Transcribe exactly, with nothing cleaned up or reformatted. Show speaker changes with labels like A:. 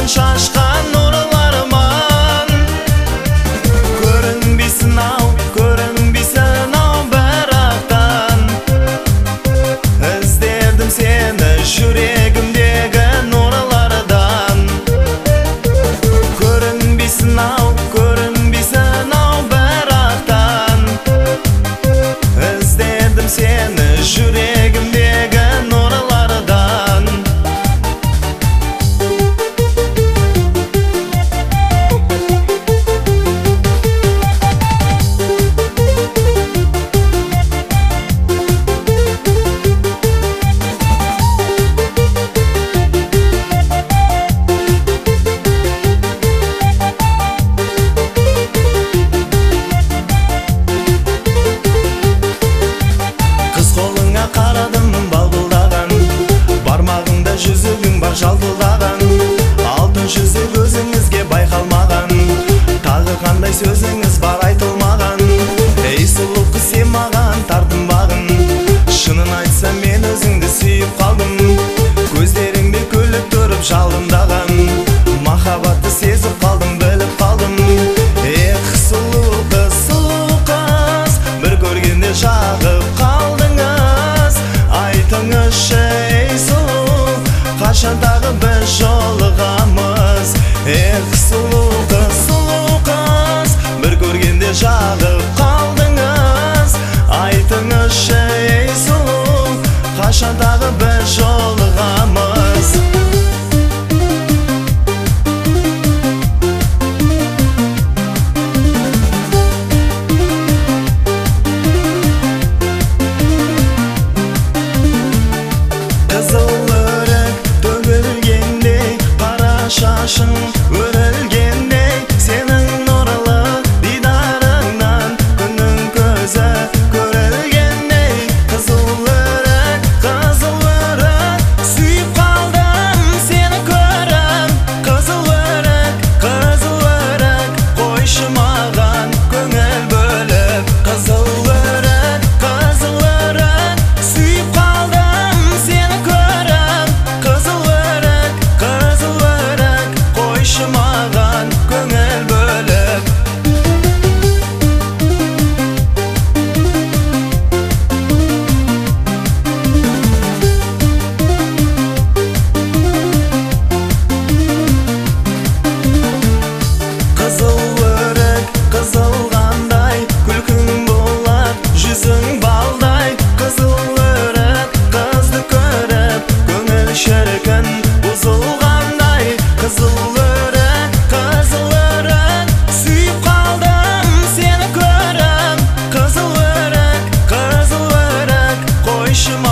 A: шашқан нұрларман. Көрінбейсің ау, көрінбейсің ау бірақтан. Іздедім сені жүрегімдегі нұрлардан. Көрінбейсің ау, көрінбейсің ау бірақтан. Іздедім сені жүрегімдегі нұрлардан. Қарадым балбылдаған, бармағыңда жүзігің бар жалпылдаған. Алтын жүзік өзіңізге байқалмаған, тағы қандай сөзіңіз бар айтылмаған. Ей сұлу қыз, сен маған тартынбағын, шынын айтсам мен өзіңді сүйіп қалдым. Көздеріңде күліп тұрып жалындаған, махаббатты сезіп қалдым, біліп қалдым. Эх, сұлу қыз, сұлу қыз, бір көргенде жағып қалдыңыз. Айтыңызшы ей сұлу, қашан тағы біз жолығамыз. Эх, сұлу қыз, сұлу қыз, бір көргенде жағып қалдыңыз. Айтыңызшы ей сұлу, қашан тағы біз жолығамыз. Шашың өрілгендей, сенің нұрлы дидарыңнан күннің көзі көрілгендей. Қызыл өрік, қызыл өрік, сүйіп қалдым сені көріп. Қызыл өрік, қызыл өрік, қойшы маған көңіл бөліп. Қызыл өрік, қызыл өрік, сүйіп қалдым сені көріп. Қызыл өрік, қызыл өрік, қойшы маған көңіл бөліп. Қызыл өрік, қызылғандай, күлкің болар, жүзің балдай. Қызыл өрік, қызды көріп, көңіл шіркін бұзылғандай. Қызыл өрік, қызыл өрік, сүйіп қалдым сені көріп. Қызыл өрік, қызыл өрік, қойшы